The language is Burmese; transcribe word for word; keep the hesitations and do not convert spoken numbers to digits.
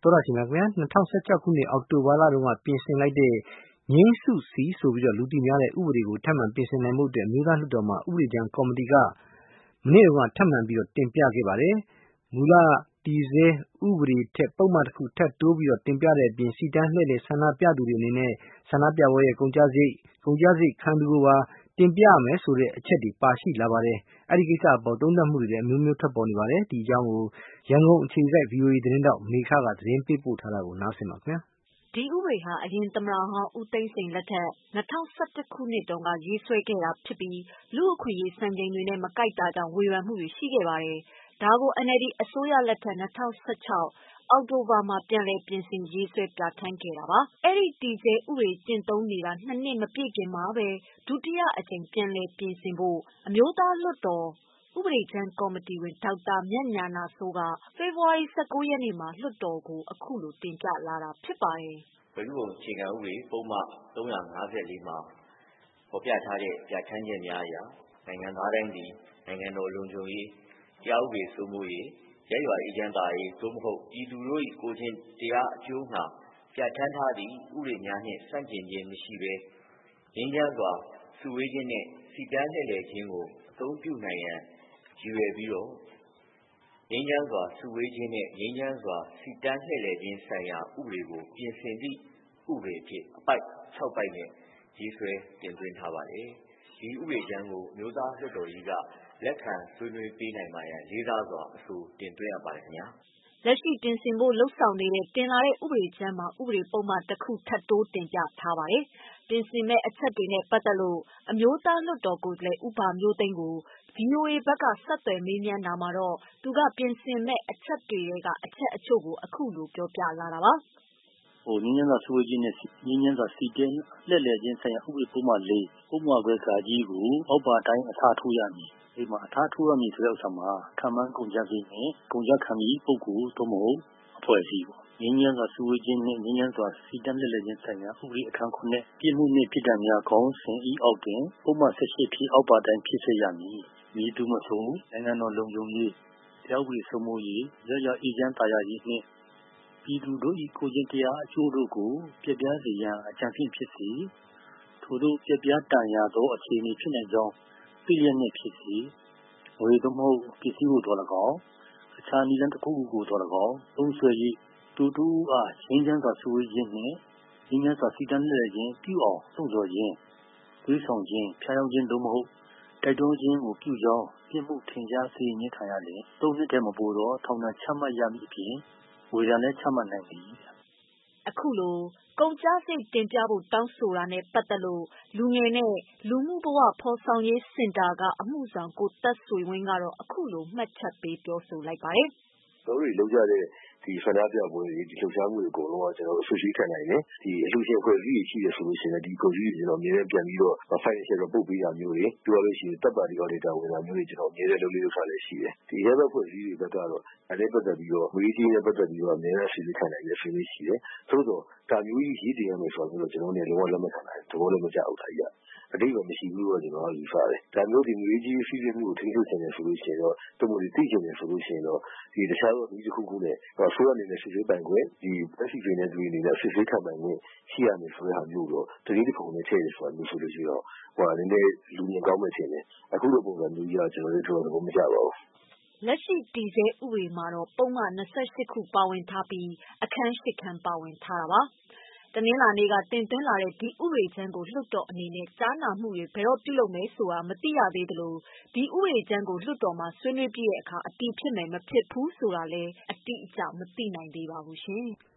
သောတာရှင်များခင်ဗျာ၂၀၁၆ခုနှစ်အောက်တိုဘာလတုန်းကပြင်ဆင်လိုက်တဲ့ငြိမ်းစုစီဆိုပြီးလူသိများတဲ့ဥပဒေကိုထပ်မံပြင်ဆင်နိုင်ဖို့အတွက်အမျိုးသားလွှတ်တော်မှာဥပဒေကြမ်းကော်မတီကမနေ့ကထပ်မံပြီးတင်ပြခဲ့ပါတယ်။မူလတည်ဆဲဥပဒေထက်ပုဒ်မတစ်ခုထပ်တိုးပြီးတင်ပြတဲ့အပြင်စီတန်းလှည့်လည်ဆန္ဒပြသူတွေအနေနဲ့ဆန္ဒပြပွဲရဲ့ကုန်ကျစရိတ်ကုန်ကျစရိတ်ခံသူကိုပါတင်ပြရမယ်ဆိုတဲ့အချက်တွေပါရှိလာပါတယ်။အဲဒီကိစ္စအပေါ်သုံးသပ်မှုတွေလည်းအမျိုးမျိုးထွက်ပေါ်နေပါတယ်။ဒီအကြောင်းကိုရန်ကုန်အခြေစိုက် ဗွီအိုအေ သတင်းထောက်မေခကသတင်းပေးပို့ထားတာကိုနားဆင်ပါခင်ဗျာ။ဒီဥပဒေဟာအရင်သမ္မတဟောင်းဦးသိန်းစိန်လက်ထက်၂၀၁၁ခုနှစ်တုန်းကရေးဆွဲခဲ့တာဖြစ်ပြီးလူ့အခွင့်အရေးစံချိန်တွေနဲ့မကိုက်တာကြောင့်ဝေဖန်မှုတွေရှိခဲ့ပါတယ်။ဒါကို အန်အယ်လ်ဒီ အစိုးရလက်ထက်၂၀၁၆အောက်တိုဘာမှာပြန်လည်ပြင်ဆင်ရေးဆွဲပြဌာန်းခဲ့တာပါ။အဲဒီတည်ဆဲဥပဒေကျင့်သုံးနေတာနှစ်နှစ်မပြည့်ခင်မှာပဲဒုတိယအကြိမ်ပြန်လည်ပြင်ဆင်ဖို့အမျိုးသားလွှတ်တော်ဥပဒေကြမ်းကော်မတီဝင်ဒေါက်တာမြတ်ညာဏစိုးကဖေဖော်ဝါရီ၁၉ရက်နေ့မှာလွှတ်တော်ကိုအခုလိုတင်ပြလာတာဖြစ်ပါတယ်။ဖွဲ့စည်းပုံအခြေခံဥပဒေပုဒ်မ၃၅၄မှာဖော်ပြထားတဲ့ပြဌာန်းချက်များအရနိုင်ငံသားတိုင်းသည်နိုင်ငံတော်လုံခြုံရေးတရားဥပဒေစိုးမိုးရေးရပ်ရွာအေးချမ်းသာရေးသို့မဟုတ်ပြည်သူတို့၏ကိုယ်ချင်းတရားအကျိုးငှာပြဌာန်းထားသည့်ဥပဒေများနှင့်ဆန့်ကျင်ခြင်းမရှိဘဲငြိမ်းချမ်းစွာစုဝေးခြင်းနှင့်စီတန်းလှည့်လည်ခြင်းကိုအသုံးပြုနိုင်ရန်ရည်ရွယ်ပြီးတော့ငြိမ်းချမ်းစွာစုဝေးခြင်းနှင့်ငြိမ်းချမ်းစွာစီတန်းလှည့်လည်ခြင်းဆိုင်ရာဥပဒေကိုပြင်ဆင်သည့်ဥပဒေဖြင့်အပိုက်၆ပိုက်နဲ့ရေးဆွဲတင်သွင်းထားပါတယ်။ဒီဥပဒေကြမ်းကိုမျိုးသားလွှတ်တော်ကြီးကလက်ခံဆွေးနွေးပေးနိုင်ပါရန်လေးစားစွာအဆိုတင်သွင်းအပ်ပါတယ်ခင်ဗျာ။လက်ရှိပြင်ဆင်ဖို့လှုံ့ဆော်နေတဲ့တင်လာတဲ့ဥပဒေကြမ်းမှာဥပဒေပုဒ်မတစ်ခုထပ်တိုးတင်ပြထားပါတယ်။ပြင်ဆင်မဲ့အချက်တွေနဲ့ပတ်သက်လို့အမျိုးသားလွှတ်တော်ကိုယ်စားလှယ်ဦးပါမျိုးသိန်းကို ဗွီအိုအေဘက်ကဆက်သွယ်မေးမြန်းတာမှာတော့သူကပြင်ဆင်မဲ့အချက်တွေထဲကအချက်အချို့ကိုအခုလိုပြောပြလာတာပါ။ဟိုငင်းငင်းသာဆွေးခြင်းနဲ့ငင်းငင်းသာစီတဲလှည့်လည်ခြင်းဆိုင်ရာဥပဒေပုံမှန်လေးပုံမှန်ခွဲခါကြီးကိုအောက်ပါတိုင်းအထားထိုးရမည်ဒီမှာအထားထိုးရမည်ဆိုတဲ့ဥစ္စာမှာခံမှန်းကုန်ကြစည်နဲ့ကုန်ကြခံပြီးပုဂ္ဂိုလ်သို့မဟုတ်အဖွဲ့အစည်းပေါ့ငင်းငင်းသာဆွေးခြင်းနဲ့ငင်းငင်းစွာစီတန်းလှည့်လည်ခြင်းဆိုင်ရာဥပဒေအခန်းခုနှစ်ပြည်မှုနှင့်ပြည်တံများခေါင်းစဉ်ဤအောက်တွင်ပုံမှန်၁၈ဖြစ်အောက်ပါတိုင်းဖြစ်စေရမည်မည်သူမဆိုနိုင်ငံတော်လုံခြုံရေးတရားဥပဒေစိုးမိုးရေးရရအေးချမ်းသာယာရေးနှင့်ပြည်သူတို့၏ကိုယ်ချင်းတရားအကျိုးတို့ကိုပြပြစေရန်အကြံဖြင့်ဖြစ်စေထို့သောပြပြတန်ရာသောအခြေအနေဖြစ်နိုင်ကြောင်းသိလျက်နှင့်ဖြစ်စေဝေသို့မဟုတ်ပစ္စည်းကိုတော်၎င်းအခြားနည်းလမ်းတစ်ခုခုကိုတော်၎င်းသုံးဆွဲ၍တူတူအားရင်းချမ်းစွာဆွေးခြင်းနှင့်ရင်းချမ်းစွာစီတန်းလှည့်ခြင်းပြုအောင်သုံးဆော်ခြင်းသွေးဆောင်ခြင်းဖျားယောင်းခြင်းသို့မဟုတ်တိုက်တွန်းခြင်းကိုပြုကြောင်းပြစ်မှုထင်ရှားစေခြင်းခံရလေသုံးနှစ်တည်းမပိုတော့ထောင်ဒဏ်ချမှတ်ရမည်အပြင်ဝေဒဏ်လည်းချမှတ်နိုင်သည်အခုလိုကုန်ကျစရိတ်တင်ပြဖို့တောင်းဆိုတာနဲ့ပတ်သက်လို့လူငယ်နဲ့လူမှုဘဝဖော်ဆောင်ရေးစင်တာကအမှုဆောင်ကိုသက်ဆွေဝင်းကတော့အခုလိုမှတ်ချက်ပေးပြောဆိုလိုက်ပါတယ်။တို့တွေလောက်ကြတဲ့ဒီဆန္ဒပြပွဲတွေဒီလှုပ်ရှားမှုတွေအကုန်လုံးကကျွန်တော်တို့ဆွေးနွေးခံနိုင်တယ်ဒီအလှူရှင်ဖွဲ့စည်းရေးရှိတယ်ဆိုလို့ရှိရင်ဒီဖွဲ့စည်းရေးကျွန်တော်အမြဲတမ်းပြန်ပြီးတော့ financial တော့ပို့ပေးတာမျိုးတွေပြောလို့ရှိရင်တပ်ပါတီ auditor ဝင်တာမျိုးတွေကျွန်တော်အမြဲတမ်းလုပ်လေးလုပ်ထားလည်းရှိတယ်ဒီရဲဘက်ဖွဲ့စည်းရေးဘက်ကတော့အဲ့ဒီပတ်သက်ပြီးတော့ငွေကြီးနဲ့ပတ်သက်ပြီးတော့အမြဲတမ်းဆွေးနွေးခံနိုင်ရဆွေးနွေးရှိတယ်သို့တော့ဒါမျိုးကြီးရေးတင်ရမယ်ဆိုတော့ကျွန်တော်တို့လည်းလုံးဝလက်မခံနိုင်သဘောလည်းမကျအောင်ထားရအတိတ်ကမရှိဘူးတော့ကျွန်တော်ယူဆတယ်ဒါမျိုးဒီငွေကြီးစီးဆင်းမှုကိုထိန်းချုပ်ချင်တယ်ဆိုလို့ရှိရင်တော့တမို့ဒီသိချင်တယ်ဆိုလို့ရှိရင်တော့ဒီတခြားသောဒီတစ်ခုခုနဲ့ဆိုရနေတဲ့စစ်စစ်ပိုင်ခွင့်ဒီတက်စီတွေနဲ့တွေ့နေတဲ့စစ်စစ်ခံပိုင်ခွင့်ရှိရမယ်ဆိုတဲ့ဟာမျိုးတော့တတိတစ်ခုနဲ့ထည့်ရဆိုတာမျိုးဆိုလို့ရှိတော့ဟိုအနေနဲ့လူမြင်ကောင်းမဲ့ထင်တယ်အခုလိုပုံစံမျိုးကြီးကကျွန်တော်တို့တော်တော်မကြပါဘူးလက်ရှိတည်ဆဲဥပဒေမှာတော့ပုံမှန်၂၈ခုပါဝင်ထားပြီးအခန်း၈ခန်းပါဝင်ထားတာပါတနင်္လာနေ့ကတင်သွင်းလာတဲ့ဒီဥပဒေကြမ်းကိုလွှတ်တော်အနေနဲ့ကြားနာမှုတွေဘယ်တော့ပြုလုပ်မယ်ဆိုတာမသိရသေးသလိုဒီဥပဒေကြမ်းကိုလွှတ်တော်မှာဆွေးနွေးပြီးတဲ့အခါအတည်ဖြစ်မယ်မဖြစ်ဘူးဆိုတာလည်းအတိအကျမသိနိုင်သေးပါဘူးရှင်။